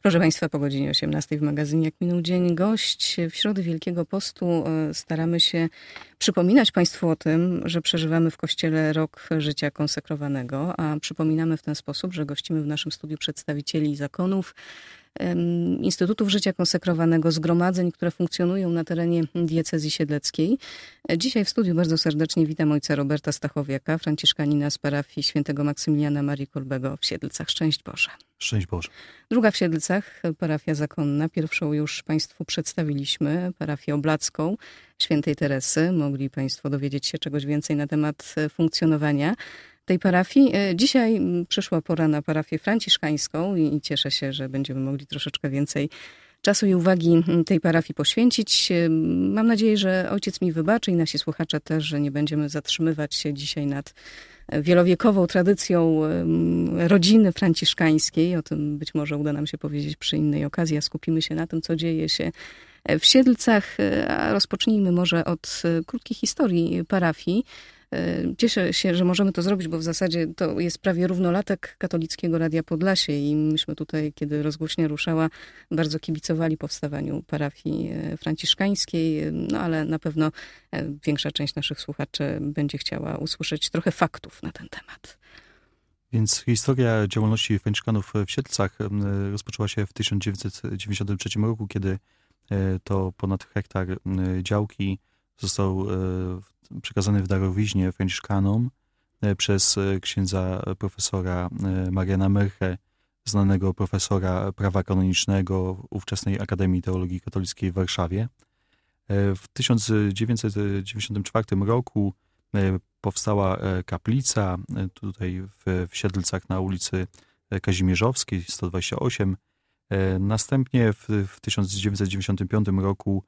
Proszę Państwa, po godzinie 18 w magazynie Jak minął dzień gość. W środę Wielkiego Postu staramy się przypominać Państwu o tym, że przeżywamy w Kościele rok życia konsekrowanego, a przypominamy w ten sposób, że gościmy w naszym studiu przedstawicieli zakonów, Instytutów Życia Konsekrowanego, zgromadzeń, które funkcjonują na terenie diecezji siedleckiej. Dzisiaj w studiu bardzo serdecznie witam ojca Roberta Stachowiaka, franciszkanina z parafii świętego Maksymiliana Marii Kolbego w Siedlcach. Szczęść Boże. Szczęść Boże. Druga w Siedlcach, parafia zakonna. Pierwszą już Państwu przedstawiliśmy, parafię oblacką świętej Teresy. Mogli Państwo dowiedzieć się czegoś więcej na temat funkcjonowania tej parafii. Dzisiaj przyszła pora na parafię franciszkańską i cieszę się, że będziemy mogli troszeczkę więcej czasu i uwagi tej parafii poświęcić. Mam nadzieję, że ojciec mi wybaczy i nasi słuchacze też, że nie będziemy zatrzymywać się dzisiaj nad wielowiekową tradycją rodziny franciszkańskiej. O tym być może uda nam się powiedzieć przy innej okazji, a skupimy się na tym, co dzieje się w Siedlcach. A rozpocznijmy może od krótkiej historii parafii. Cieszę się, że możemy to zrobić, bo w zasadzie to jest prawie równolatek Katolickiego Radia Podlasie i myśmy tutaj, kiedy rozgłośnia ruszała, bardzo kibicowali powstawaniu parafii franciszkańskiej, no ale na pewno większa część naszych słuchaczy będzie chciała usłyszeć trochę faktów na ten temat. Więc historia działalności franciszkanów w Siedlcach rozpoczęła się w 1993 roku, kiedy to ponad hektar działki został przekazany w darowiźnie franciszkanom przez księdza profesora Mariana Myrchę, znanego profesora prawa kanonicznego w ówczesnej Akademii Teologii Katolickiej w Warszawie. W 1994 roku powstała kaplica tutaj w Siedlcach na ulicy Kazimierzowskiej 128. Następnie w 1995 roku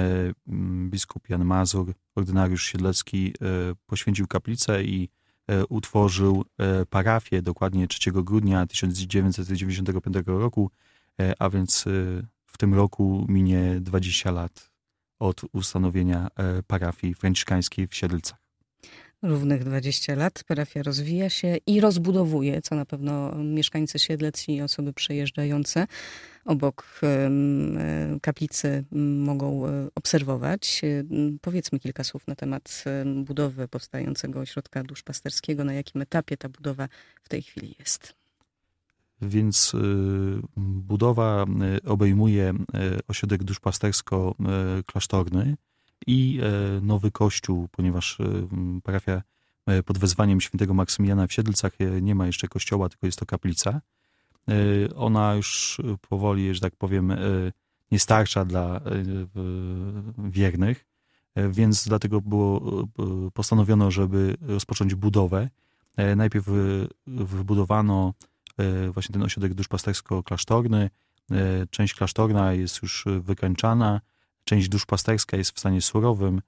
biskup Jan Mazur, ordynariusz siedlecki, poświęcił kaplicę i utworzył parafię dokładnie 3 grudnia 1995 roku, a więc w tym roku minie 20 lat od ustanowienia parafii franciszkańskiej w Siedlcach. Równych 20 lat. Parafia rozwija się i rozbudowuje, co na pewno mieszkańcy Siedlec i osoby przejeżdżające obok kaplicy mogą obserwować. Powiedzmy kilka słów na temat budowy powstającego ośrodka duszpasterskiego. Na jakim etapie ta budowa w tej chwili jest? Więc budowa obejmuje ośrodek duszpastersko-klasztorny i nowy kościół, ponieważ parafia pod wezwaniem świętego Maksymiliana w Siedlcach nie ma jeszcze kościoła, tylko jest to kaplica. Ona już powoli, że tak powiem, nie starsza dla wiernych, więc dlatego postanowiono, żeby rozpocząć budowę. Najpierw wybudowano właśnie ten ośrodek duszpastersko-klasztorny. Część klasztorna jest już wykańczana, część duszpasterska jest w stanie surowym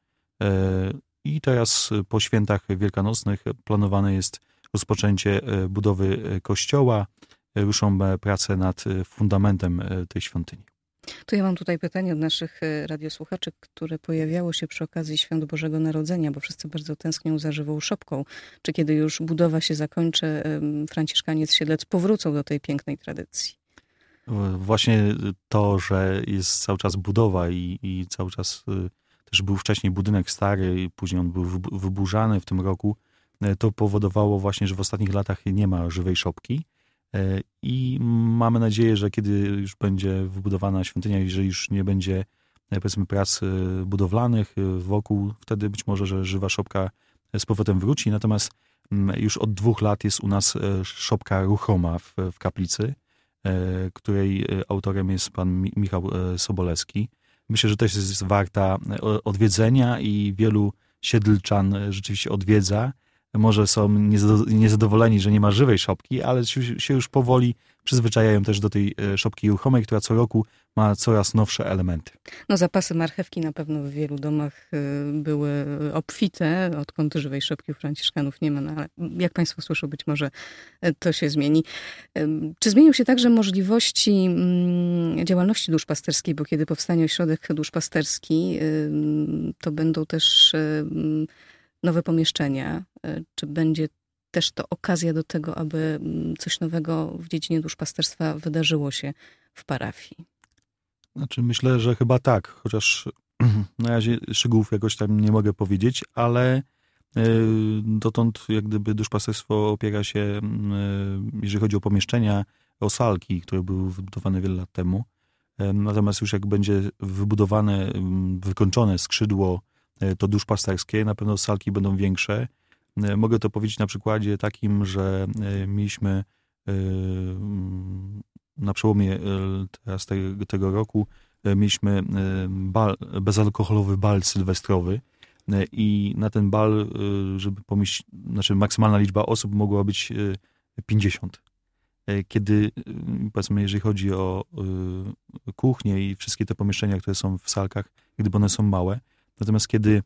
i teraz po świętach wielkanocnych planowane jest rozpoczęcie budowy kościoła. Ruszą prace nad fundamentem tej świątyni. To ja mam tutaj pytanie od naszych radiosłuchaczy, które pojawiało się przy okazji Świąt Bożego Narodzenia, bo wszyscy bardzo tęsknią za żywą szopką. Czy kiedy już budowa się zakończy, franciszkanie z Siedlec powrócą do tej pięknej tradycji? Właśnie to, że jest cały czas budowa i cały czas też był wcześniej budynek stary i później on był wyburzany w tym roku, to powodowało właśnie, że w ostatnich latach nie ma żywej szopki. I mamy nadzieję, że kiedy już będzie wybudowana świątynia i że już nie będzie, powiedzmy, prac budowlanych wokół, wtedy być może, że żywa szopka z powrotem wróci. Natomiast już od 2 lat jest u nas szopka ruchoma w kaplicy, której autorem jest pan Michał Sobolewski. Myślę, że też jest warta odwiedzenia i wielu siedlczan rzeczywiście odwiedza. Może są niezadowoleni, że nie ma żywej szopki, ale się już powoli przyzwyczajają też do tej szopki ruchomej, która co roku ma coraz nowsze elementy. No zapasy marchewki na pewno w wielu domach były obfite, odkąd żywej szopki u franciszkanów nie ma, no ale jak Państwo słyszą, być może to się zmieni. Czy zmienią się także możliwości działalności duszpasterskiej, bo kiedy powstanie ośrodek duszpasterski, to będą też nowe pomieszczenia? Czy będzie też to okazja do tego, aby coś nowego w dziedzinie duszpasterstwa wydarzyło się w parafii? Znaczy myślę, że chyba tak, chociaż na razie szczegółów jakoś tam nie mogę powiedzieć, ale dotąd jak gdyby duszpasterstwo opiera się, jeżeli chodzi o pomieszczenia, o salki, które były wybudowane wiele lat temu. Natomiast już jak będzie wybudowane, wykończone skrzydło to duszpasterskie, na pewno salki będą większe. Mogę to powiedzieć na przykładzie takim, że mieliśmy na przełomie teraz tego roku mieliśmy bezalkoholowy bal sylwestrowy i na ten bal, żeby znaczy maksymalna liczba osób mogła być 50. Kiedy, powiedzmy, jeżeli chodzi o kuchnię i wszystkie te pomieszczenia, które są w salkach, gdyby one są małe, natomiast kiedy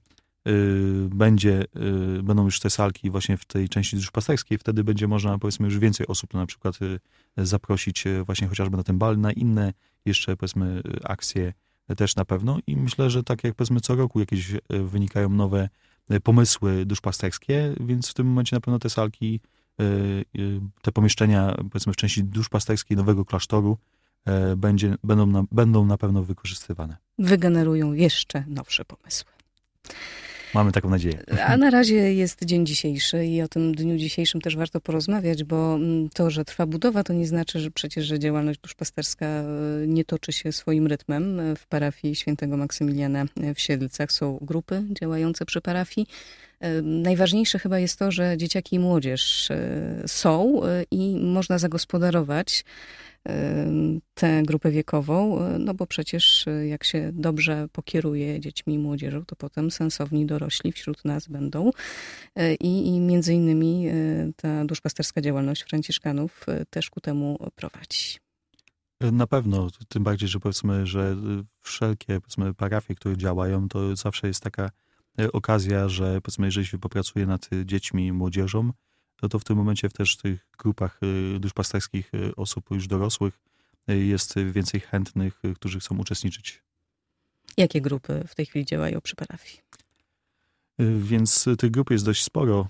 będą już te salki właśnie w tej części duszpasterskiej, wtedy będzie można, powiedzmy, już więcej osób na przykład zaprosić właśnie chociażby na ten bal, na inne jeszcze, powiedzmy, akcje też na pewno i myślę, że tak jak, powiedzmy, co roku jakieś wynikają nowe pomysły duszpasterskie, więc w tym momencie na pewno te salki, te pomieszczenia, powiedzmy, w części duszpasterskiej nowego klasztoru będą na pewno wykorzystywane. Wygenerują jeszcze nowsze pomysły. Mamy taką nadzieję. A na razie jest dzień dzisiejszy i o tym dniu dzisiejszym też warto porozmawiać, bo to, że trwa budowa, to nie znaczy, że przecież że działalność duszpasterska nie toczy się swoim rytmem. W parafii świętego Maksymiliana w Siedlcach są grupy działające przy parafii. Najważniejsze chyba jest to, że dzieciaki i młodzież są i można zagospodarować tę grupę wiekową, no bo przecież jak się dobrze pokieruje dziećmi i młodzieżą, to potem sensowni dorośli wśród nas będą i między innymi ta duszpasterska działalność Franciszkanów też ku temu prowadzi. Na pewno, tym bardziej, że powiedzmy, że wszelkie, powiedzmy, parafie, które działają, to zawsze jest taka okazja, że, powiedzmy, jeżeli się popracuje nad dziećmi i młodzieżą, to w tym momencie też w tych grupach duszpasterskich osób już dorosłych jest więcej chętnych, którzy chcą uczestniczyć. Jakie grupy w tej chwili działają przy parafii? Więc tych grup jest dość sporo.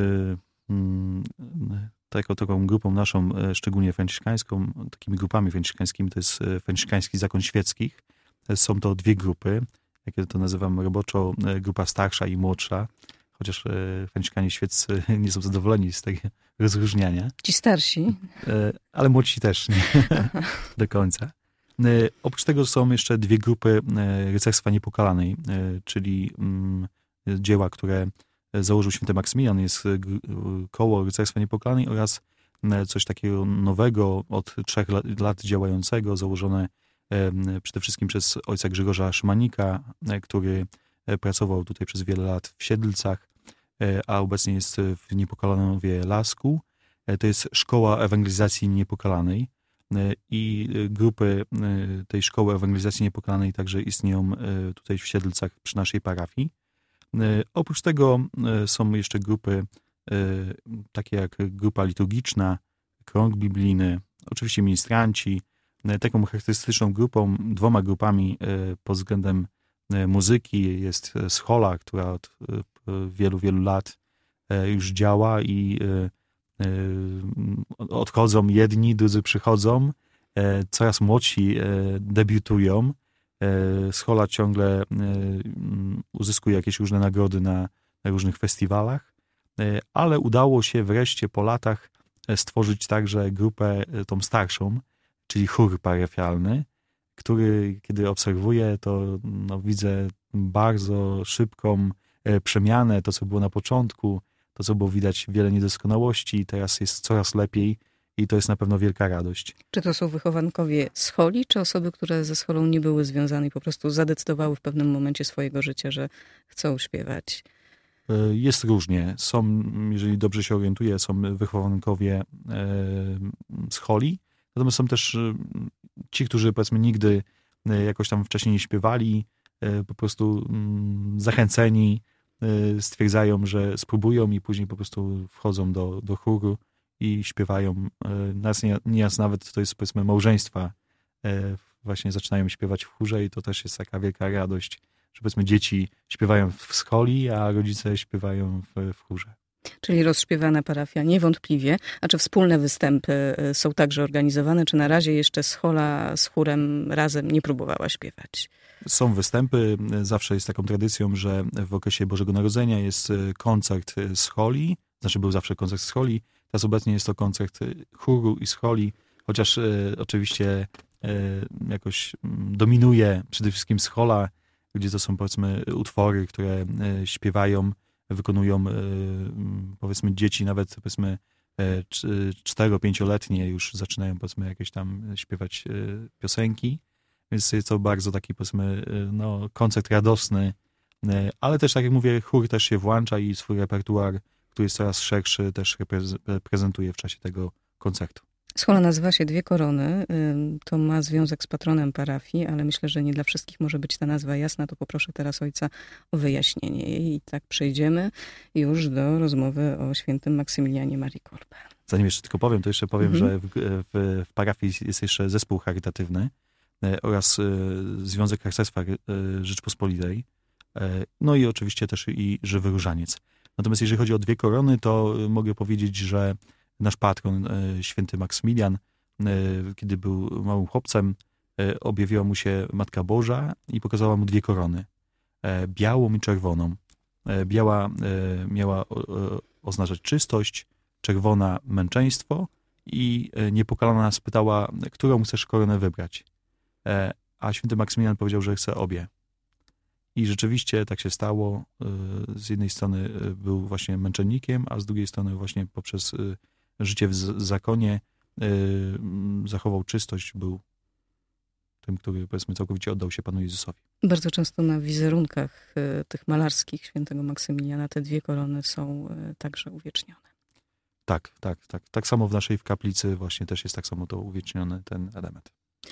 Taką grupą naszą, szczególnie franciszkańską, takimi grupami franciszkańskimi, to jest Franciszkański Zakon Świeckich. Są to dwie grupy, jak ja to nazywam roboczo, grupa starsza i młodsza. Chociaż franciszkanie świeccy nie są zadowoleni z tego rozróżniania. Ci starsi. Ale młodsi też nie do końca. Oprócz tego są jeszcze dwie grupy Rycerstwa Niepokalanej, czyli dzieła, które założył święty Maksymilian. Jest koło Rycerstwa Niepokalanej oraz coś takiego nowego, od 3 lat działającego, założone przede wszystkim przez ojca Grzegorza Szymanika, który pracował tutaj przez wiele lat w Siedlcach, a obecnie jest w Niepokalaноwie Lasku. To jest Szkoła Ewangelizacji Niepokalanej i grupy tej Szkoły Ewangelizacji Niepokalanej także istnieją tutaj w Siedlcach przy naszej parafii. Oprócz tego są jeszcze grupy takie jak grupa liturgiczna, krąg biblijny, oczywiście ministranci. Taką charakterystyczną grupą, 2 grupami pod względem muzyki jest schola, która od wielu, wielu lat już działa i odchodzą jedni, drudzy przychodzą, coraz młodsi debiutują. Schola ciągle uzyskuje jakieś różne nagrody na różnych festiwalach, ale udało się wreszcie po latach stworzyć także grupę tą starszą, czyli chór parafialny, który, kiedy obserwuję, to widzę bardzo szybką przemianę. To, co było na początku, to, co było widać, wiele niedoskonałości, teraz jest coraz lepiej i to jest na pewno wielka radość. Czy to są wychowankowie scholi, czy osoby, które ze scholą nie były związane i po prostu zadecydowały w pewnym momencie swojego życia, że chcą śpiewać? Jest różnie. Są, jeżeli dobrze się orientuję, są wychowankowie scholi, natomiast są też ci, którzy, powiedzmy, nigdy jakoś tam wcześniej nie śpiewali, po prostu zachęceni stwierdzają, że spróbują i później po prostu wchodzą do chóru i śpiewają. Nieraz nawet to jest, powiedzmy, małżeństwa właśnie zaczynają śpiewać w chórze i to też jest taka wielka radość, że, powiedzmy, dzieci śpiewają w scholi, a rodzice śpiewają w chórze. Czyli rozśpiewana parafia niewątpliwie. A czy wspólne występy są także organizowane, czy na razie jeszcze Schola z chórem razem nie próbowała śpiewać? Są występy. Zawsze jest taką tradycją, że w okresie Bożego Narodzenia jest koncert Scholi. Znaczy był zawsze koncert Scholi. Teraz obecnie jest to koncert chóru i Scholi. Chociaż oczywiście jakoś dominuje przede wszystkim Schola, gdzie to są, powiedzmy, utwory, które śpiewają, wykonują, powiedzmy, dzieci, nawet, powiedzmy, 4-5-letnie już zaczynają, powiedzmy, jakieś tam śpiewać piosenki. Więc jest to bardzo taki, powiedzmy, no, koncert radosny, ale też, tak jak mówię, chór też się włącza i swój repertuar, który jest coraz szerszy, też prezentuje w czasie tego koncertu. Schola nazywa się Dwie Korony. To ma związek z patronem parafii, ale myślę, że nie dla wszystkich może być ta nazwa jasna. To poproszę teraz ojca o wyjaśnienie jej. I tak przejdziemy już do rozmowy o świętym Maksymilianie Marii Kolbe. Zanim jeszcze tylko powiem, to jeszcze powiem, że w parafii jest jeszcze zespół charytatywny oraz Związek Harcerstwa Rzeczpospolitej. No i oczywiście też i Żywy Różaniec. Natomiast jeżeli chodzi o Dwie Korony, to mogę powiedzieć, że nasz patron, święty Maksymilian, kiedy był małym chłopcem, objawiła mu się Matka Boża i pokazała mu dwie korony, białą i czerwoną. Biała miała oznaczać czystość, czerwona męczeństwo i niepokalana spytała, którą chcesz koronę wybrać. A święty Maksymilian powiedział, że chce obie. I rzeczywiście tak się stało. Z jednej strony był właśnie męczennikiem, a z drugiej strony właśnie poprzez życie w zakonie zachował czystość, był tym, który, powiedzmy, całkowicie oddał się Panu Jezusowi. Bardzo często na wizerunkach tych malarskich świętego Maksymiliana te dwie korony są także uwiecznione. Tak. Tak samo w kaplicy właśnie też jest tak samo to uwieczniony ten element.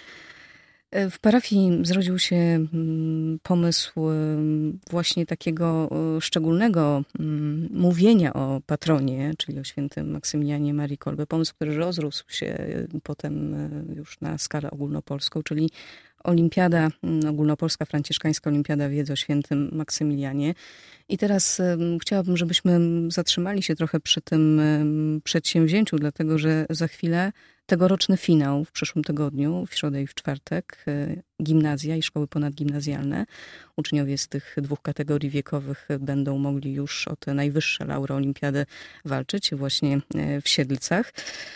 W parafii zrodził się pomysł właśnie takiego szczególnego mówienia o patronie, czyli o świętym Maksymilianie Marii Kolbe. Pomysł, który rozrósł się potem już na skalę ogólnopolską, czyli Olimpiada, ogólnopolska franciszkańska Olimpiada Wiedzy o świętym Maksymilianie. I teraz chciałabym, żebyśmy zatrzymali się trochę przy tym przedsięwzięciu, dlatego że za chwilę tegoroczny finał w przyszłym tygodniu, w środę i w czwartek, gimnazja i szkoły ponadgimnazjalne. Uczniowie z tych dwóch kategorii wiekowych będą mogli już o te najwyższe laury olimpiady walczyć właśnie w Siedlcach.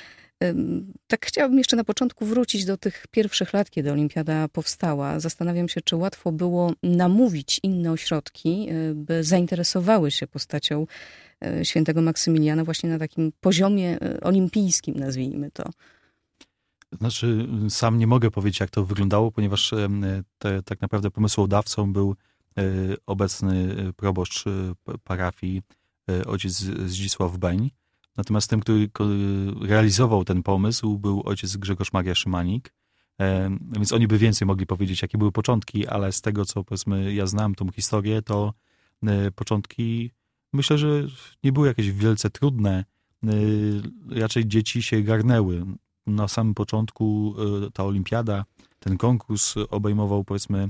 Tak chciałabym jeszcze na początku wrócić do tych pierwszych lat, kiedy olimpiada powstała. Zastanawiam się, czy łatwo było namówić inne ośrodki, by zainteresowały się postacią świętego Maksymiliana właśnie na takim poziomie olimpijskim, nazwijmy to. Znaczy, sam nie mogę powiedzieć, jak to wyglądało, ponieważ tak naprawdę pomysłodawcą był obecny proboszcz parafii, ojciec Zdzisław Beń. Natomiast tym, który realizował ten pomysł, był ojciec Grzegorz Maria Szymanik. Więc oni by więcej mogli powiedzieć, jakie były początki, ale z tego, co, powiedzmy, ja znam tą historię, to początki myślę, że nie były jakieś wielce trudne. Raczej dzieci się garnęły. Na samym początku ta olimpiada, ten konkurs obejmował, powiedzmy,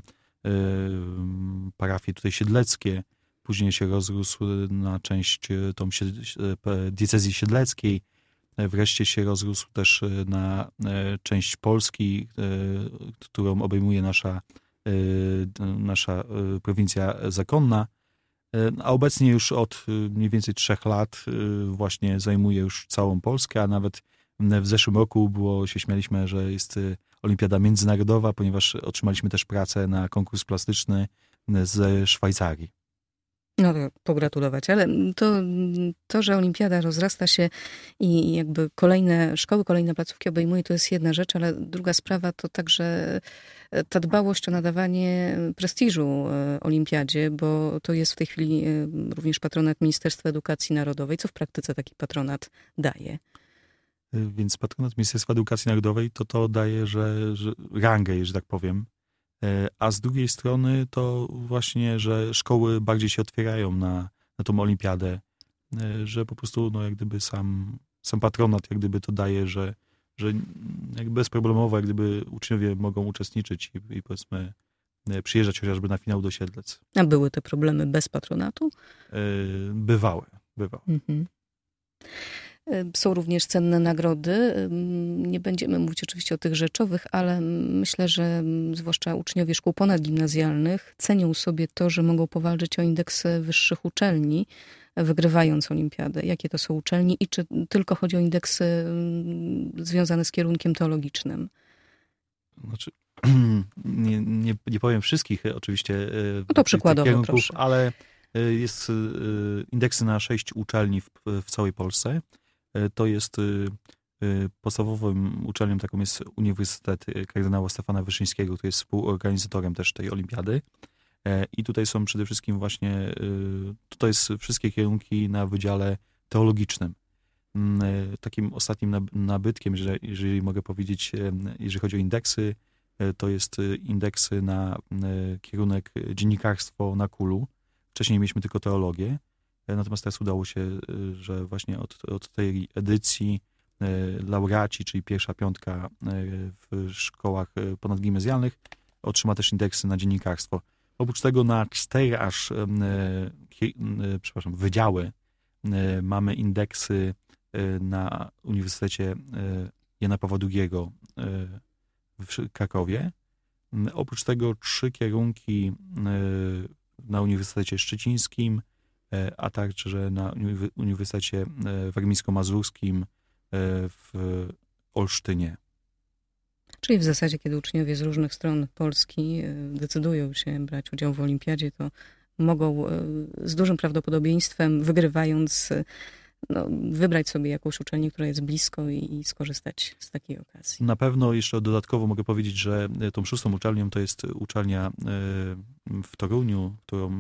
parafie tutaj siedleckie. Później się rozrósł na część tą diecezji siedleckiej. Wreszcie się rozrósł też na część Polski, którą obejmuje nasza prowincja zakonna. A obecnie już od mniej więcej 3 lat właśnie zajmuje już całą Polskę, a nawet w zeszłym roku śmialiśmy, że jest olimpiada międzynarodowa, ponieważ otrzymaliśmy też pracę na konkurs plastyczny ze Szwajcarii. No to pogratulować, ale to, że olimpiada rozrasta się i jakby kolejne szkoły, kolejne placówki obejmuje, to jest jedna rzecz, ale druga sprawa to także ta dbałość o nadawanie prestiżu olimpiadzie, bo to jest w tej chwili również patronat Ministerstwa Edukacji Narodowej. Co w praktyce taki patronat daje? Więc patronat Ministerstwa Edukacji Narodowej to daje, że rangę, że tak powiem. A z drugiej strony to właśnie, że szkoły bardziej się otwierają na tą olimpiadę, że po prostu no, jak gdyby sam patronat jak gdyby to daje, że jak bezproblemowo jak gdyby uczniowie mogą uczestniczyć i powiedzmy przyjeżdżać chociażby na finał do Siedlec. A były te problemy bez patronatu? Bywały. Są również cenne nagrody. Nie będziemy mówić oczywiście o tych rzeczowych, ale myślę, że zwłaszcza uczniowie szkół ponadgimnazjalnych cenią sobie to, że mogą powalczyć o indeksy wyższych uczelni, wygrywając olimpiadę. Jakie to są uczelnie i czy tylko chodzi o indeksy związane z kierunkiem teologicznym? Znaczy, nie powiem wszystkich oczywiście No to przykładowo, kierunków, proszę. ale jest indeksy na 6 uczelni w całej Polsce. To jest podstawowym uczelnią taką jest Uniwersytet Kardynała Stefana Wyszyńskiego, który jest współorganizatorem też tej olimpiady. I tutaj są przede wszystkim właśnie, tutaj jest wszystkie kierunki na wydziale teologicznym. Takim ostatnim nabytkiem, jeżeli mogę powiedzieć, jeżeli chodzi o indeksy, to jest indeksy na kierunek dziennikarstwo na KUL-u. Wcześniej mieliśmy tylko teologię, natomiast teraz udało się, że właśnie od tej edycji laureaci, czyli pierwsza piątka w szkołach ponadgimnazjalnych, otrzyma też indeksy na dziennikarstwo. Oprócz tego na 4 aż wydziały mamy indeksy na Uniwersytecie Jana Pawła II w Krakowie. Oprócz tego 3 kierunki na Uniwersytecie Szczecińskim, a także na Uniwersytecie Warmińsko-Mazurskim w Olsztynie. Czyli w zasadzie, kiedy uczniowie z różnych stron Polski decydują się brać udział w olimpiadzie, to mogą z dużym prawdopodobieństwem, wygrywając, wybrać sobie jakąś uczelnię, która jest blisko i skorzystać z takiej okazji. Na pewno jeszcze dodatkowo mogę powiedzieć, że tą 6. uczelnią to jest uczelnia w Toruniu,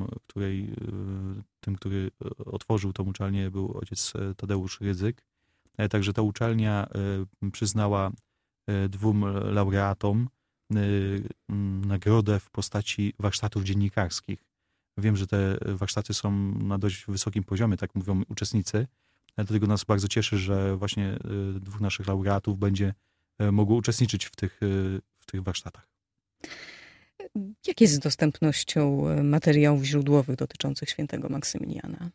który otworzył tą uczelnię, był ojciec Tadeusz Rydzyk. Także ta uczelnia przyznała 2 laureatom nagrodę w postaci warsztatów dziennikarskich. Wiem, że te warsztaty są na dość wysokim poziomie, tak mówią uczestnicy. Dlatego nas bardzo cieszy, że właśnie 2 naszych laureatów będzie mogło uczestniczyć w tych warsztatach. Jak jest z dostępnością materiałów źródłowych dotyczących świętego Maksymiliana?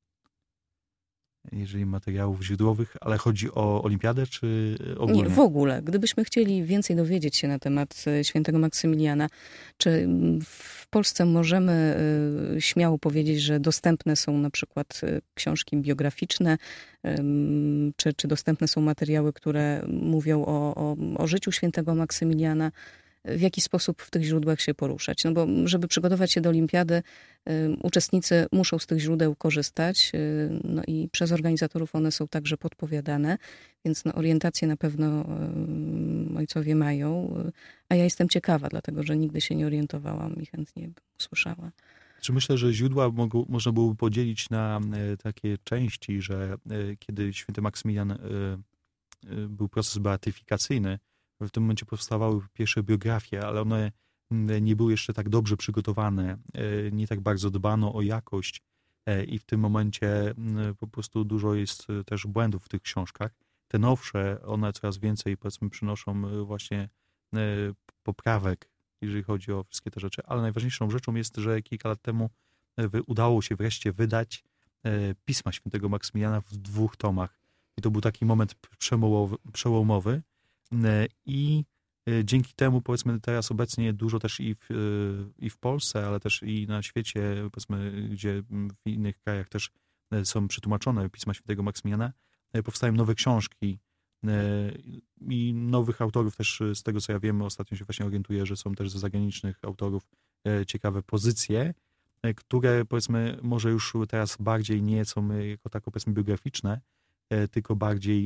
Jeżeli materiałów źródłowych, ale chodzi o olimpiadę, czy ogólnie? Nie, w ogóle. Gdybyśmy chcieli więcej dowiedzieć się na temat świętego Maksymiliana, czy w Polsce możemy śmiało powiedzieć, że dostępne są na przykład książki biograficzne, czy dostępne są materiały, które mówią o życiu świętego Maksymiliana? W jaki sposób w tych źródłach się poruszać? No bo żeby przygotować się do olimpiady, uczestnicy muszą z tych źródeł korzystać, no i przez organizatorów one są także podpowiadane, więc orientację na pewno ojcowie mają, a ja jestem ciekawa, dlatego że nigdy się nie orientowałam i chętnie bym usłyszała. Myślę, że źródła można byłoby podzielić na takie części, że kiedy święty Maksymilian był proces beatyfikacyjny, w tym momencie powstawały pierwsze biografie, ale one nie były jeszcze tak dobrze przygotowane, nie tak bardzo dbano o jakość i w tym momencie po prostu dużo jest też błędów w tych książkach. Te nowsze, one coraz więcej, powiedzmy, przynoszą właśnie poprawek, jeżeli chodzi o wszystkie te rzeczy, ale najważniejszą rzeczą jest, że kilka lat temu udało się wreszcie wydać Pisma Świętego Maksymiliana w 2 tomach. I to był taki moment przełomowy. I dzięki temu, powiedzmy, teraz obecnie dużo też i w Polsce, ale też i na świecie, powiedzmy, gdzie w innych krajach też są przetłumaczone Pisma Świętego Maksymiliana, powstają nowe książki i nowych autorów też, z tego co ja wiem, ostatnio się właśnie orientuję, że są też ze zagranicznych autorów ciekawe pozycje, które, powiedzmy, może już teraz bardziej nie są jako tako, powiedzmy, biograficzne, tylko bardziej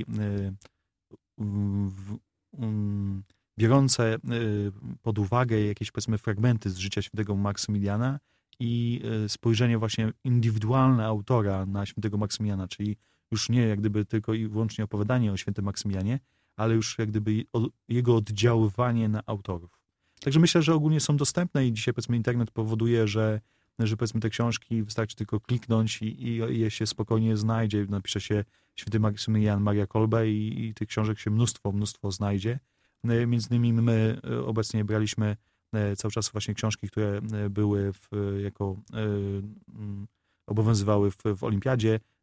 biorące pod uwagę jakieś, powiedzmy, fragmenty z życia świętego Maksymiliana i spojrzenie właśnie indywidualne autora na świętego Maksymiliana, czyli już nie jak gdyby tylko i wyłącznie opowiadanie o świętym Maksymilianie, ale już jak gdyby jego oddziaływanie na autorów. Także myślę, że ogólnie są dostępne i dzisiaj, powiedzmy, internet powoduje, że powiedzmy, te książki wystarczy tylko kliknąć i je się spokojnie znajdzie. Napisze się święty Maksymilian Maria Kolbe i tych książek się mnóstwo znajdzie. Między innymi my obecnie braliśmy cały czas właśnie książki, które były obowiązywały w olimpiadzie.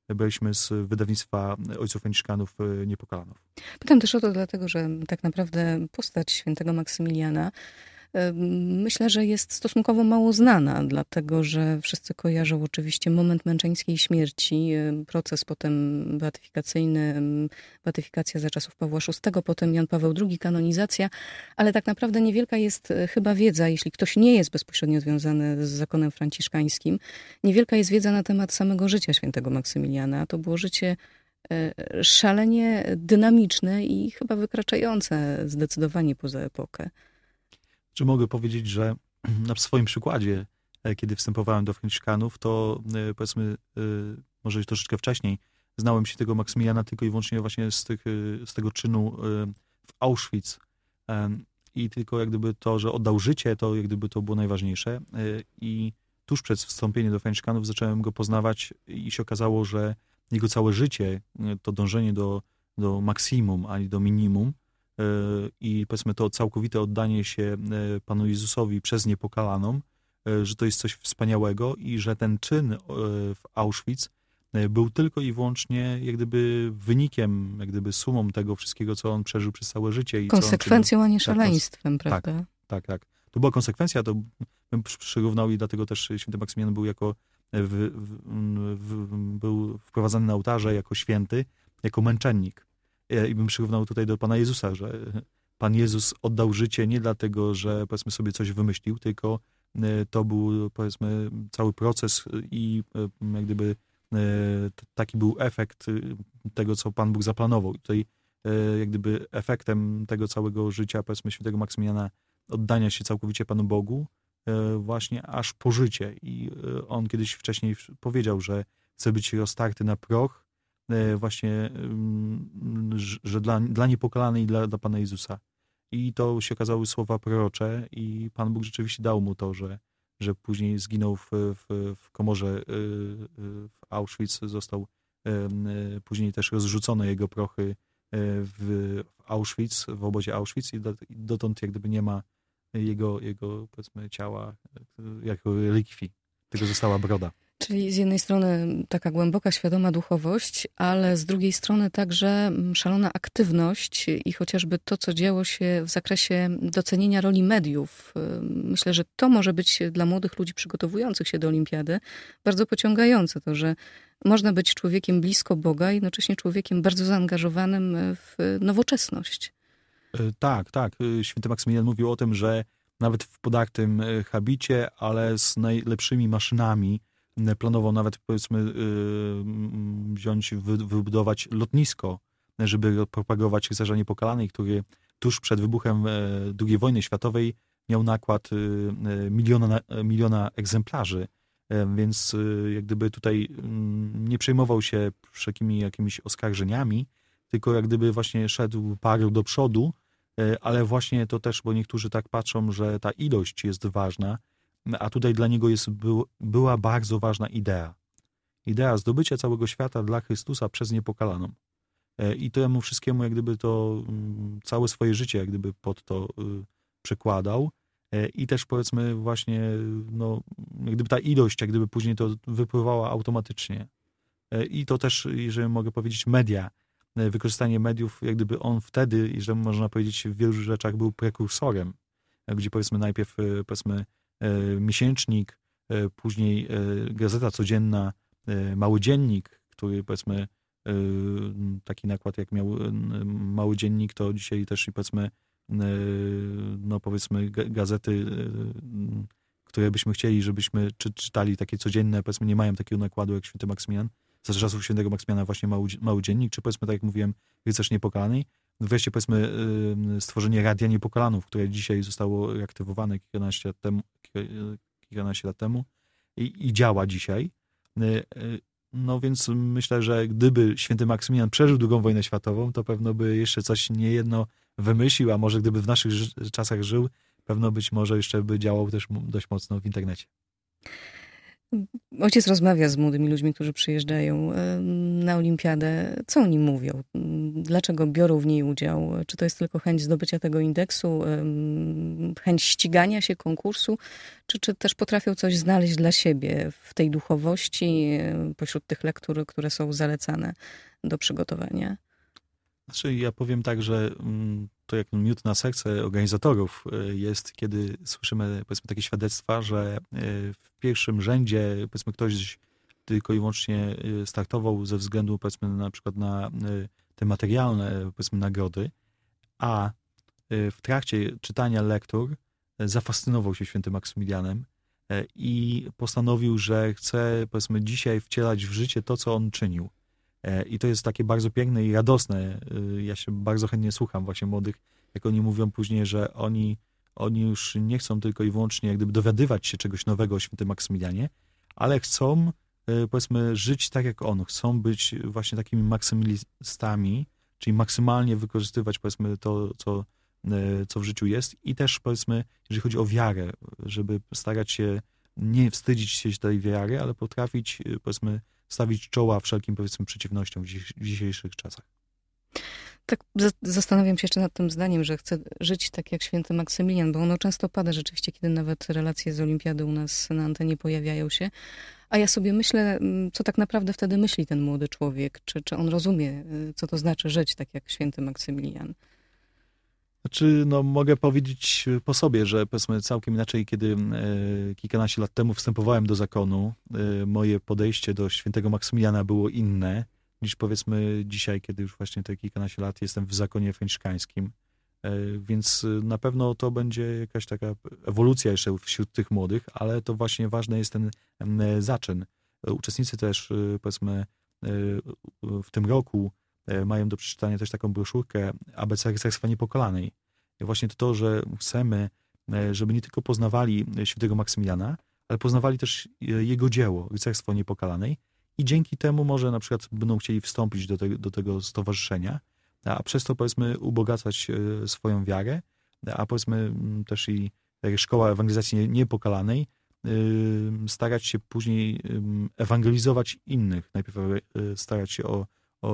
braliśmy z wydawnictwa Ojców Franciszkanów Niepokalanów. Pytam też o to dlatego, że tak naprawdę postać świętego Maksymiliana myślę, że jest stosunkowo mało znana, dlatego że wszyscy kojarzą oczywiście moment męczeńskiej śmierci, proces potem beatyfikacyjny, beatyfikacja za czasów Pawła VI, potem Jan Paweł II, kanonizacja, ale tak naprawdę niewielka jest chyba wiedza, jeśli ktoś nie jest bezpośrednio związany z zakonem franciszkańskim, niewielka jest wiedza na temat samego życia świętego Maksymiliana. To było życie szalenie dynamiczne i chyba wykraczające zdecydowanie poza epokę. Czy mogę powiedzieć, że na swoim przykładzie, kiedy wstępowałem do Franciszkanów, to powiedzmy, może troszeczkę wcześniej, znałem się tego Maksymiliana tylko i wyłącznie właśnie z tego czynu w Auschwitz. I tylko jak gdyby to, że oddał życie, to jak gdyby to było najważniejsze. I tuż przed wstąpieniem do Franciszkanów zacząłem go poznawać i się okazało, że jego całe życie, to dążenie do maksimum, a nie do minimum, i powiedzmy to całkowite oddanie się Panu Jezusowi przez Niepokalaną, że to jest coś wspaniałego i że ten czyn w Auschwitz był tylko i wyłącznie jak gdyby wynikiem, jak gdyby sumą tego wszystkiego, co on przeżył przez całe życie. I konsekwencją, a nie szaleństwem, prawda? Tak. To była konsekwencja, to bym przyrównał i dlatego też święty Maksymilian był był wprowadzany na ołtarze jako święty, jako męczennik. I bym przyrównał tutaj do Pana Jezusa, że Pan Jezus oddał życie nie dlatego, że powiedzmy sobie coś wymyślił, tylko to był powiedzmy cały proces i jak gdyby taki był efekt tego, co Pan Bóg zaplanował. I tutaj jak gdyby efektem tego całego życia powiedzmy świętego Maksymiliana, oddania się całkowicie Panu Bogu, właśnie aż po życie. I on kiedyś wcześniej powiedział, że chce być roztarty na proch, właśnie, że dla Niepokalanej i dla Pana Jezusa. I to się okazały słowa prorocze i Pan Bóg rzeczywiście dał mu to, że później zginął w komorze w Auschwitz, został później też rozrzucone jego prochy w Auschwitz, w obozie Auschwitz i dotąd jak gdyby nie ma jego powiedzmy ciała jako relikwii, tylko została broda. Czyli z jednej strony taka głęboka, świadoma duchowość, ale z drugiej strony także szalona aktywność i chociażby to, co działo się w zakresie docenienia roli mediów. Myślę, że to może być dla młodych ludzi przygotowujących się do olimpiady bardzo pociągające. To, że można być człowiekiem blisko Boga i jednocześnie człowiekiem bardzo zaangażowanym w nowoczesność. Tak. Święty Maksymilian mówił o tym, że nawet w podartym habicie, ale z najlepszymi maszynami, planował nawet, powiedzmy, wybudować lotnisko, żeby propagować Rycerza Niepokalanej, który tuż przed wybuchem II wojny światowej miał nakład miliona egzemplarzy. Więc jak gdyby tutaj nie przejmował się wszelkimi jakimiś oskarżeniami, tylko jak gdyby właśnie szedł parę do przodu, ale właśnie to też, bo niektórzy tak patrzą, że ta ilość jest ważna, a tutaj dla niego była bardzo ważna idea. Idea zdobycia całego świata dla Chrystusa przez Niepokalaną. I temu wszystkiemu jak gdyby to całe swoje życie jak gdyby pod to przekładał. I też powiedzmy właśnie, no, jak gdyby ta ilość, jak gdyby później to wypływała automatycznie. I to też, jeżeli mogę powiedzieć, media, wykorzystanie mediów, jak gdyby on wtedy, jeżeli można powiedzieć, w wielu rzeczach był prekursorem, gdzie powiedzmy najpierw powiedzmy miesięcznik, później gazeta codzienna, Mały Dziennik, który powiedzmy taki nakład jak miał Mały Dziennik, to dzisiaj też powiedzmy no powiedzmy gazety, które byśmy chcieli, żebyśmy czytali takie codzienne, powiedzmy nie mają takiego nakładu jak Święty Maksymilian. Za czasów Świętego Maksymiliana właśnie Mały Dziennik, czy powiedzmy tak jak mówiłem Rycerz Niepokalanej. Wreszcie powiedzmy stworzenie Radia Niepokalanów, które dzisiaj zostało reaktywowane kilkanaście lat temu i działa dzisiaj. No więc myślę, że gdyby Święty Maksymilian przeżył II wojnę światową, to pewno by jeszcze coś niejedno wymyślił, a może gdyby w naszych czasach żył, pewno być może jeszcze by działał też dość mocno w internecie. Ojciec rozmawia z młodymi ludźmi, którzy przyjeżdżają na olimpiadę. Co oni mówią? Dlaczego biorą w niej udział? Czy to jest tylko chęć zdobycia tego indeksu, chęć ścigania się, konkursu? Czy też potrafią coś znaleźć dla siebie w tej duchowości, pośród tych lektur, które są zalecane do przygotowania? Znaczy, ja powiem tak, że to jak miód na serce organizatorów jest, kiedy słyszymy, powiedzmy, takie świadectwa, że w pierwszym rzędzie, powiedzmy, ktoś tylko i wyłącznie startował ze względu, powiedzmy, na przykład na te materialne, powiedzmy, nagrody, a w trakcie czytania lektur zafascynował się świętym Maksymilianem i postanowił, że chce, powiedzmy, dzisiaj wcielać w życie to, co on czynił. I to jest takie bardzo piękne i radosne. Ja się bardzo chętnie słucham właśnie młodych, jak oni mówią później, że oni już nie chcą tylko i wyłącznie jak gdyby dowiadywać się czegoś nowego o świętym Maksymilianie, ale chcą, powiedzmy, żyć tak jak on. Chcą być właśnie takimi maksymilistami, czyli maksymalnie wykorzystywać, powiedzmy, to, co w życiu jest i też, powiedzmy, jeżeli chodzi o wiarę, żeby starać się nie wstydzić się tej wiary, ale potrafić, powiedzmy, stawić czoła wszelkim, powiedzmy, przeciwnościom w dzisiejszych czasach. Tak zastanawiam się jeszcze nad tym zdaniem, że chcę żyć tak jak święty Maksymilian, bo ono często pada rzeczywiście, kiedy nawet relacje z olimpiady u nas na antenie pojawiają się. A ja sobie myślę, co tak naprawdę wtedy myśli ten młody człowiek. Czy on rozumie, co to znaczy żyć tak jak święty Maksymilian? Znaczy, no mogę powiedzieć po sobie, że powiedzmy całkiem inaczej, kiedy kilkanaście lat temu wstępowałem do zakonu, moje podejście do świętego Maksymiliana było inne niż, powiedzmy, dzisiaj, kiedy już właśnie te kilkanaście lat jestem w zakonie franciszkańskim. Więc na pewno to będzie jakaś taka ewolucja jeszcze wśród tych młodych, ale to właśnie ważny jest ten zaczyn. Uczestnicy też, powiedzmy, w tym roku mają do przeczytania też taką broszurkę ABC Rycerstwa Niepokalanej. I właśnie to, że chcemy, żeby nie tylko poznawali świętego Maksymiliana, ale poznawali też jego dzieło, Rycerstwo Niepokalanej, i dzięki temu może na przykład będą chcieli wstąpić do tego stowarzyszenia, a przez to, powiedzmy, ubogacać swoją wiarę, a powiedzmy też i Szkoła Ewangelizacji Niepokalanej starać się później ewangelizować innych. Najpierw starać się o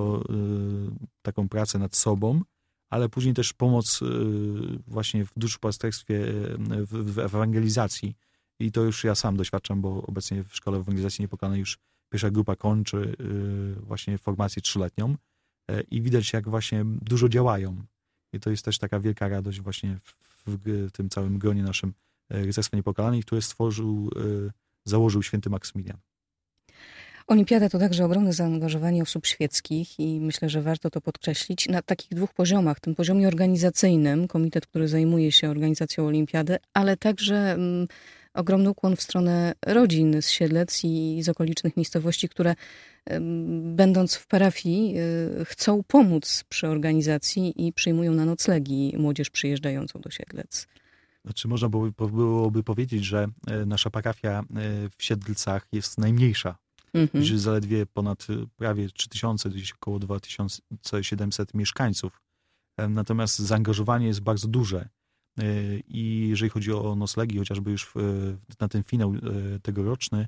taką pracę nad sobą, ale później też pomoc właśnie w duszpasterstwie, w ewangelizacji. I to już ja sam doświadczam, bo obecnie w Szkole Ewangelizacji Niepokalanej już pierwsza grupa kończy właśnie formację 3-letnią i widać, jak właśnie dużo działają. I to jest też taka wielka radość właśnie w tym całym gronie naszym Rycerstwa Niepokalanej, które założył święty Maksymilian. Olimpiada to także ogromne zaangażowanie osób świeckich i myślę, że warto to podkreślić na takich dwóch poziomach. Tym poziomie organizacyjnym, komitet, który zajmuje się organizacją olimpiady, ale także ogromny ukłon w stronę rodzin z Siedlec i z okolicznych miejscowości, które będąc w parafii chcą pomóc przy organizacji i przyjmują na noclegi młodzież przyjeżdżającą do Siedlec. Znaczy, można byłoby powiedzieć, że nasza parafia w Siedlcach jest najmniejsza. Liczy zaledwie ponad prawie 3000, gdzieś około 2700 mieszkańców. Natomiast zaangażowanie jest bardzo duże. I jeżeli chodzi o noclegi, chociażby już na ten finał tegoroczny,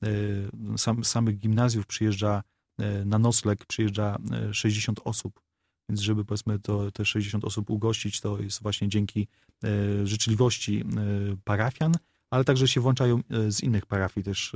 samych gimnazjów na nocleg przyjeżdża 60 osób. Więc żeby, powiedzmy, te 60 osób ugościć, to jest właśnie dzięki życzliwości parafian, ale także się włączają z innych parafii też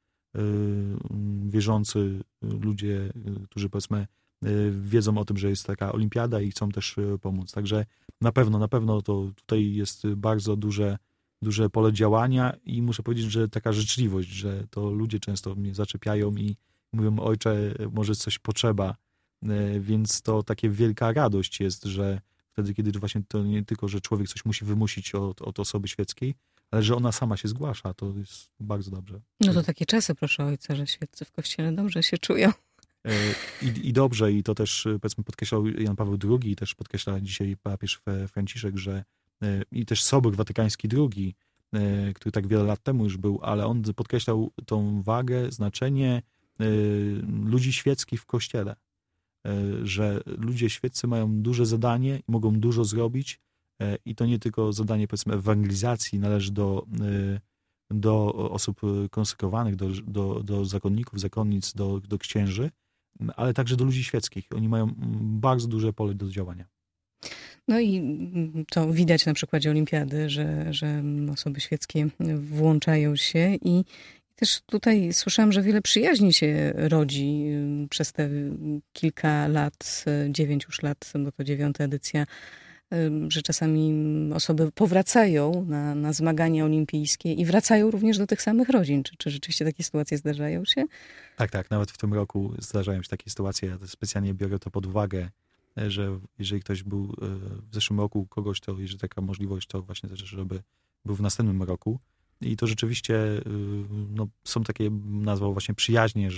wierzący ludzie, którzy, powiedzmy, wiedzą o tym, że jest taka olimpiada i chcą też pomóc. Także na pewno to tutaj jest bardzo duże pole działania i muszę powiedzieć, że taka życzliwość, że to ludzie często mnie zaczepiają i mówią: ojcze, może coś potrzeba, więc to takie wielka radość jest, że wtedy, kiedy właśnie to nie tylko, że człowiek coś musi wymusić od osoby świeckiej, ale że ona sama się zgłasza, to jest bardzo dobrze. No to takie czasy, proszę ojca, że świeccy w kościele dobrze się czują. I dobrze, i to też, powiedzmy, podkreślał Jan Paweł II, i też podkreśla dzisiaj papież Franciszek, że i też Sobór Watykański II, który tak wiele lat temu już był, ale on podkreślał tą wagę, znaczenie ludzi świeckich w kościele, że ludzie świeccy mają duże zadanie i mogą dużo zrobić, i to nie tylko zadanie, powiedzmy, ewangelizacji należy do osób konsekrowanych, do zakonników, zakonnic, do księży, ale także do ludzi świeckich. Oni mają bardzo duże pole do działania. No i to widać na przykładzie olimpiady, że osoby świeckie włączają się i też tutaj słyszałam, że wiele przyjaźni się rodzi przez te kilka lat, 9 już lat, bo to 9. edycja, że czasami osoby powracają na zmagania olimpijskie i wracają również do tych samych rodzin. Czy rzeczywiście takie sytuacje zdarzają się? Tak. Nawet w tym roku zdarzają się takie sytuacje. Ja specjalnie biorę to pod uwagę, że jeżeli ktoś był w zeszłym roku kogoś, to jeżeli taka możliwość, to właśnie też, żeby był w następnym roku. I to rzeczywiście no, są takie, nazwał właśnie przyjaźnie,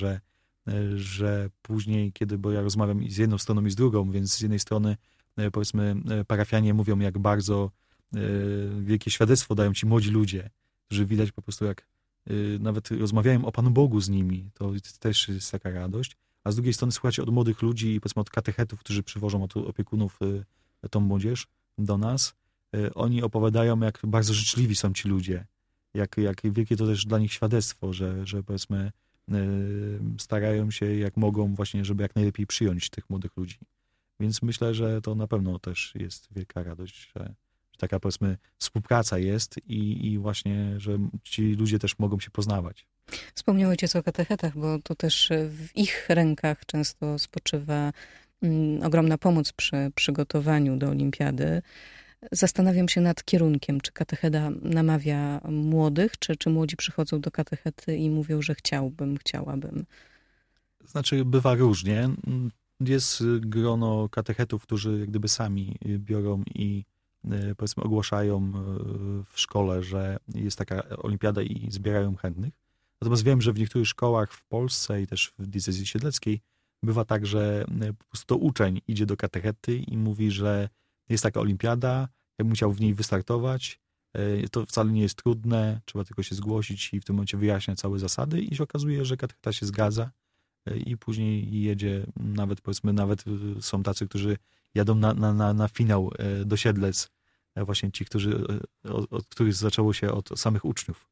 że później, bo ja rozmawiam i z jedną stroną i z drugą, więc z jednej strony powiedzmy parafianie mówią, jak bardzo wielkie świadectwo dają ci młodzi ludzie, którzy widać po prostu jak nawet rozmawiają o Panu Bogu z nimi, to też jest taka radość. A z drugiej strony słuchacie od młodych ludzi i powiedzmy od katechetów, którzy przywożą od opiekunów tą młodzież do nas. Oni opowiadają, jak bardzo życzliwi są ci ludzie. Jak wielkie to też dla nich świadectwo, że powiedzmy starają się jak mogą właśnie, żeby jak najlepiej przyjąć tych młodych ludzi. Więc myślę, że to na pewno też jest wielka radość, że taka powiedzmy współpraca jest i właśnie, że ci ludzie też mogą się poznawać. Wspomniał ojciec o katechetach, bo to też w ich rękach często spoczywa ogromna pomoc przy przygotowaniu do olimpiady. Zastanawiam się nad kierunkiem, czy katecheta namawia młodych, czy młodzi przychodzą do katechety i mówią, że chciałabym. Znaczy bywa różnie. Jest grono katechetów, którzy jak gdyby sami biorą i powiedzmy ogłaszają w szkole, że jest taka olimpiada i zbierają chętnych. Natomiast wiem, że w niektórych szkołach w Polsce i też w diecezji siedleckiej bywa tak, że po prostu to uczeń idzie do katechety i mówi, że jest taka olimpiada, ja bym chciał w niej wystartować. To wcale nie jest trudne, trzeba tylko się zgłosić i w tym momencie wyjaśnia całe zasady i się okazuje, że katecheta się zgadza i później jedzie, nawet są tacy, którzy jadą na finał do Siedlec, właśnie ci, od których zaczęło się od samych uczniów.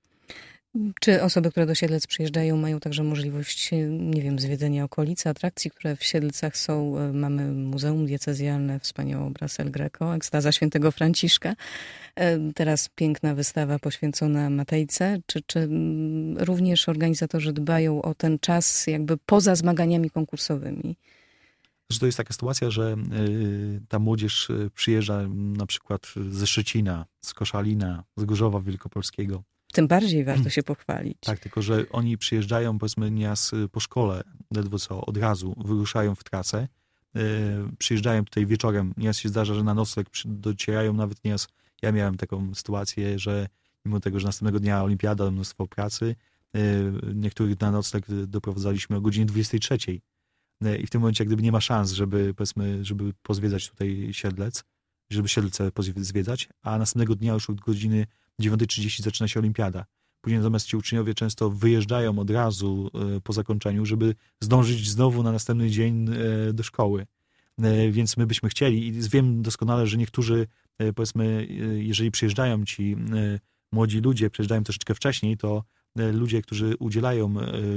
Czy osoby, które do Siedlec przyjeżdżają, mają także możliwość, nie wiem, zwiedzenia okolicy, atrakcji, które w Siedlcach są? Mamy Muzeum Diecezjalne, wspaniały obraz El Greco, ekstaza świętego Franciszka. Teraz piękna wystawa poświęcona Matejce. Czy również organizatorzy dbają o ten czas jakby poza zmaganiami konkursowymi? Że to jest taka sytuacja, że ta młodzież przyjeżdża na przykład ze Szczecina, z Koszalina, z Gorzowa Wielkopolskiego. Tym bardziej warto się pochwalić. Tak, tylko że oni przyjeżdżają, powiedzmy, nieraz po szkole, ledwo co od razu wyruszają w trasę, przyjeżdżają tutaj wieczorem, nieraz się zdarza, że na nocleg docierają, nawet nieraz, ja miałem taką sytuację, że mimo tego, że następnego dnia olimpiada, mnóstwo pracy, niektórych na nocleg doprowadzaliśmy o godzinie 23. I w tym momencie jak gdyby nie ma szans, żeby pozwiedzać tutaj Siedlec, żeby Siedlce zwiedzać, a następnego dnia już od godziny 9:30 zaczyna się olimpiada. Później natomiast ci uczniowie często wyjeżdżają od razu po zakończeniu, żeby zdążyć znowu na następny dzień do szkoły. Więc my byśmy chcieli i wiem doskonale, że niektórzy, powiedzmy, jeżeli przyjeżdżają ci młodzi ludzie, przyjeżdżają troszeczkę wcześniej, to ludzie, którzy udzielają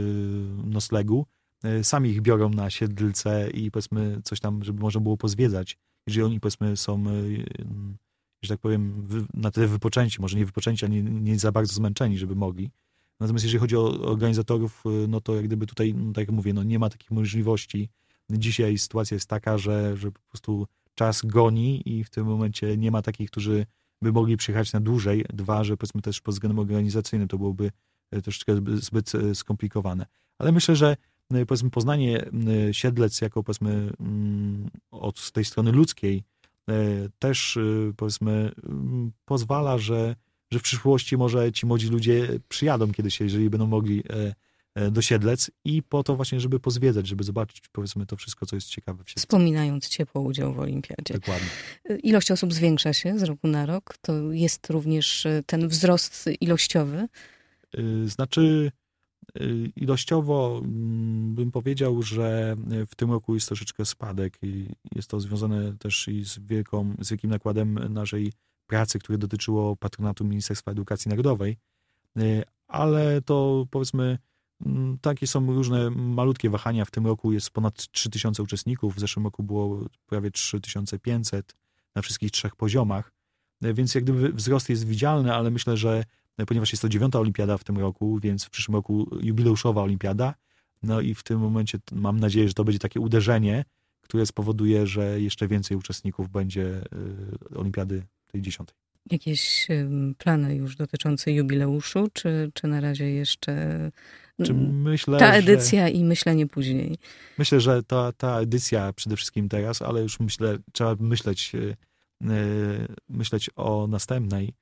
noclegu, sami ich biorą na Siedlce i powiedzmy coś tam, żeby można było pozwiedzać. Jeżeli oni powiedzmy są, że tak powiem, na tyle wypoczęci, może nie wypoczęci, ale nie za bardzo zmęczeni, żeby mogli. Natomiast jeżeli chodzi o organizatorów, no to jak gdyby tutaj, no tak jak mówię, no nie ma takich możliwości. Dzisiaj sytuacja jest taka, że po prostu czas goni i w tym momencie nie ma takich, którzy by mogli przyjechać na dłużej. Dwa, że powiedzmy też pod względem organizacyjnym to byłoby troszeczkę zbyt skomplikowane. Ale myślę, że powiedzmy poznanie Siedlec jako powiedzmy od tej strony ludzkiej też powiedzmy pozwala, że w przyszłości może ci młodzi ludzie przyjadą kiedyś, jeżeli będą mogli do Siedlec i po to właśnie, żeby pozwiedzać, żeby zobaczyć powiedzmy to wszystko, co jest ciekawe w Siedlcu. Wspominając ciepło udział w olimpiadzie. Dokładnie. Ilość osób zwiększa się z roku na rok. To jest również ten wzrost ilościowy? Znaczy ilościowo bym powiedział, że w tym roku jest troszeczkę spadek i jest to związane też i z wielkim nakładem naszej pracy, które dotyczyło patronatu Ministerstwa Edukacji Narodowej. ale to powiedzmy takie są różne malutkie wahania. W tym roku jest ponad 3000 uczestników, w zeszłym roku było prawie 3500 na wszystkich 3 poziomach, więc jak gdyby wzrost jest widzialny, ale myślę, że ponieważ jest to 9. olimpiada w tym roku, więc w przyszłym roku jubileuszowa olimpiada, no i w tym momencie mam nadzieję, że to będzie takie uderzenie, które spowoduje, że jeszcze więcej uczestników będzie olimpiady tej 10. Jakieś plany już dotyczące jubileuszu, czy na razie jeszcze myślę, ta edycja i myślenie później? Myślę, że ta edycja przede wszystkim teraz, ale już trzeba myśleć o następnej.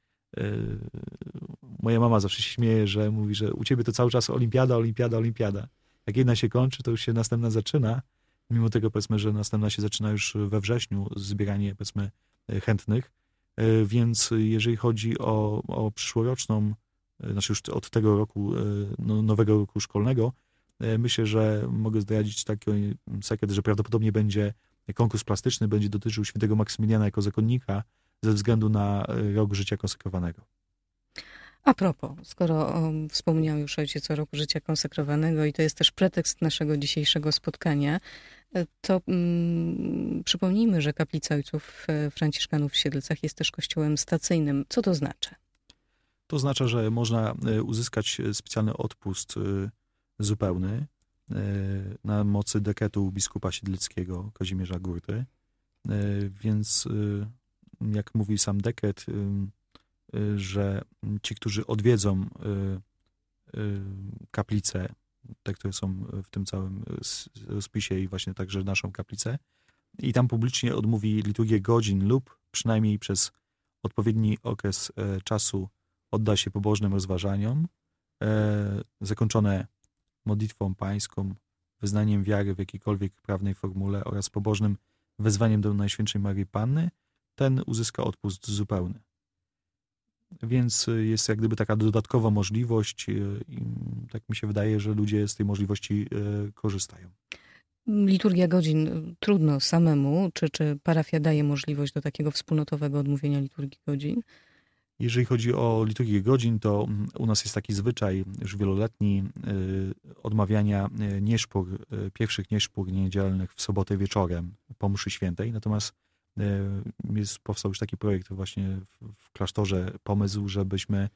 Moja mama zawsze się śmieje, że mówi, że u ciebie to cały czas olimpiada, olimpiada, olimpiada. Jak jedna się kończy, to już się następna zaczyna. Mimo tego, powiedzmy, że następna się zaczyna już we wrześniu, zbieranie, powiedzmy, chętnych. Więc jeżeli chodzi o przyszłoroczną, znaczy już od tego roku, nowego roku szkolnego, myślę, że mogę zdradzić taki sekret, że prawdopodobnie będzie konkurs plastyczny, będzie dotyczył świętego Maksymiliana jako zakonnika ze względu na rok życia konsekrowanego. A propos, skoro wspomniał już ojciec o roku życia konsekrowanego i to jest też pretekst naszego dzisiejszego spotkania, to przypomnijmy, że Kaplica Ojców Franciszkanów w Siedlcach jest też kościołem stacyjnym. Co to znaczy? To oznacza, że można uzyskać specjalny odpust zupełny na mocy dekretu biskupa siedleckiego Kazimierza Gurty. Więc jak mówi sam dekret, że ci, którzy odwiedzą kaplice, te, które są w tym całym rozpisie i właśnie także naszą kaplicę, i tam publicznie odmówi liturgię godzin lub przynajmniej przez odpowiedni okres czasu odda się pobożnym rozważaniom, zakończone modlitwą pańską, wyznaniem wiary w jakiejkolwiek prawnej formule oraz pobożnym wezwaniem do Najświętszej Maryi Panny, ten uzyska odpust zupełny. Więc jest jak gdyby taka dodatkowa możliwość i tak mi się wydaje, że ludzie z tej możliwości korzystają. Liturgia godzin trudno samemu. Czy parafia daje możliwość do takiego wspólnotowego odmówienia liturgii godzin? Jeżeli chodzi o liturgię godzin, to u nas jest taki zwyczaj już wieloletni odmawiania nieszpór, pierwszych nieszpór niedzielnych w sobotę wieczorem po mszy świętej. Natomiast powstał już taki projekt właśnie w klasztorze, pomysł, żebyśmy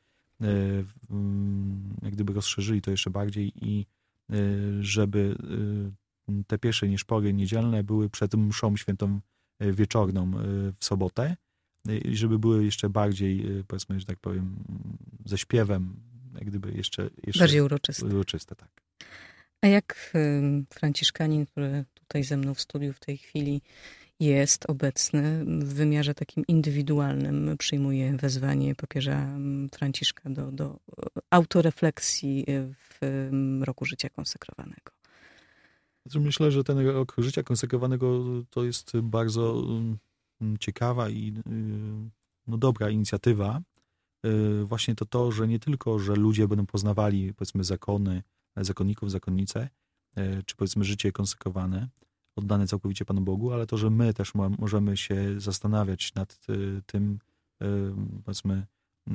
jak gdyby rozszerzyli to jeszcze bardziej i żeby te pierwsze nieszpory niedzielne były przed mszą świętą wieczorną w sobotę i żeby były jeszcze bardziej, powiedzmy, że tak powiem, ze śpiewem, jak gdyby jeszcze bardziej uroczyste. Tak. A jak franciszkanin, który tutaj ze mną w studiu w tej chwili jest obecny, w wymiarze takim indywidualnym przyjmuje wezwanie papieża Franciszka do autorefleksji w roku życia konsekrowanego? Myślę, że ten rok życia konsekrowanego to jest bardzo ciekawa i dobra inicjatywa. Właśnie to, że nie tylko, że ludzie będą poznawali, powiedzmy, zakony, zakonników, zakonnice, czy powiedzmy życie konsekrowane, oddane całkowicie Panu Bogu, ale to, że my też możemy się zastanawiać nad tym, powiedzmy,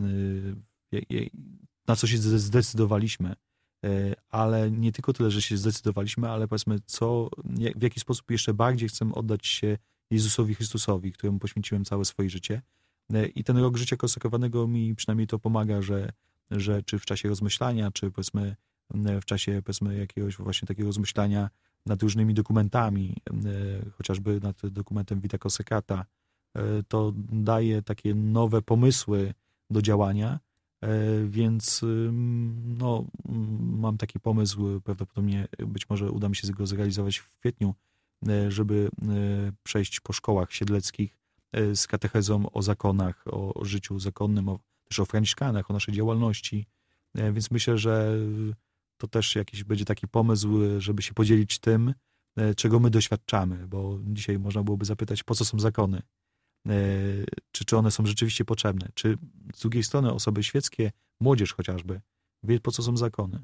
na co się zdecydowaliśmy, ale nie tylko tyle, że się zdecydowaliśmy, ale powiedzmy, w jaki sposób jeszcze bardziej chcemy oddać się Jezusowi Chrystusowi, któremu poświęciłem całe swoje życie. I ten rok życia konsekrowanego mi przynajmniej to pomaga, że czy w czasie rozmyślania, czy powiedzmy w czasie, powiedzmy, jakiegoś właśnie takiego rozmyślania nad różnymi dokumentami, chociażby nad dokumentem Vita Consecrata, to daje takie nowe pomysły do działania, więc no, mam taki pomysł, prawdopodobnie być może uda mi się go zrealizować w kwietniu, żeby przejść po szkołach siedleckich z katechezą o zakonach, o życiu zakonnym, też o franciszkanach, o naszej działalności, więc myślę, że to też jakiś będzie taki pomysł, żeby się podzielić tym, czego my doświadczamy, bo dzisiaj można byłoby zapytać, po co są zakony? Czy one są rzeczywiście potrzebne? Czy z drugiej strony osoby świeckie, młodzież chociażby, wie, po co są zakony?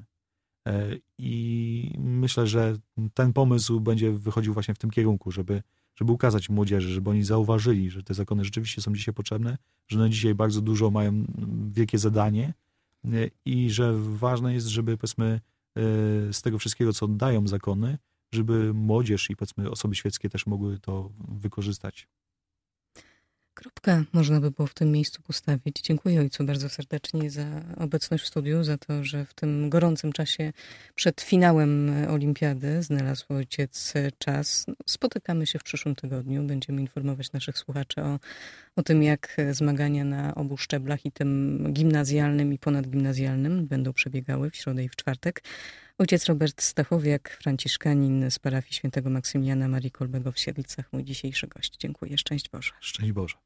I myślę, że ten pomysł będzie wychodził właśnie w tym kierunku, żeby ukazać młodzieży, żeby oni zauważyli, że te zakony rzeczywiście są dzisiaj potrzebne, że one dzisiaj bardzo dużo mają wielkie zadanie i że ważne jest, żeby powiedzmy z tego wszystkiego, co dają zakony, żeby młodzież i powiedzmy osoby świeckie też mogły to wykorzystać. Kropkę można by było w tym miejscu postawić. Dziękuję ojcu bardzo serdecznie za obecność w studiu, za to, że w tym gorącym czasie przed finałem olimpiady znalazł ojciec czas. Spotykamy się w przyszłym tygodniu. Będziemy informować naszych słuchaczy o tym, jak zmagania na obu szczeblach, i tym gimnazjalnym, i ponadgimnazjalnym, będą przebiegały w środę i w czwartek. Ojciec Robert Stachowiak, franciszkanin z parafii świętego Maksymiliana Marii Kolbego w Siedlcach, mój dzisiejszy gość. Dziękuję. Szczęść Boże. Szczęść Boże.